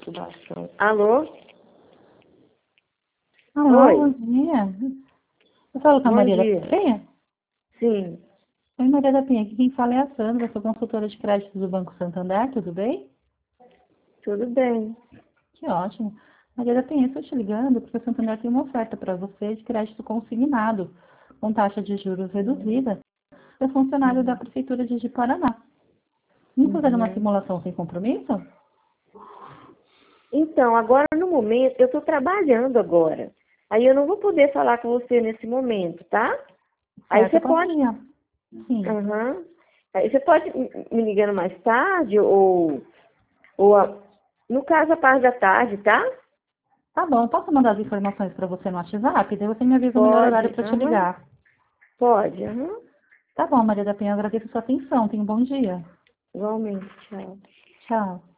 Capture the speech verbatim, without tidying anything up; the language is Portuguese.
Intubação. Alô? Alô, Oi. bom dia. Eu falo com a Bom Maria dia. da Penha? Sim. Oi, Maria da Penha. Aqui quem fala é a Sandra, sou consultora de crédito do Banco Santander, tudo bem? Tudo bem. Que ótimo. Maria da Penha, estou te ligando porque o Santander tem uma oferta para você de crédito consignado, com taxa de juros reduzida, para funcionário da Uhum. Prefeitura de Paraná. Vamos fazer uma Uhum. simulação sem compromisso? Então, agora no momento, eu estou trabalhando agora. Aí eu não vou poder falar com você nesse momento, tá? Aí Certo, você eu posso pode. ligar. Sim. Aham. Aí você pode m- me ligando mais tarde, ou, ou a- no caso a parte da tarde, tá? Tá bom, posso mandar as informações para você no WhatsApp? Daí você me avisa o melhor horário Pode. para te Aham. ligar. Pode. Aham. Tá bom, Maria da Penha, eu agradeço a sua atenção. Tenha um bom dia. Igualmente. Tchau. Tchau.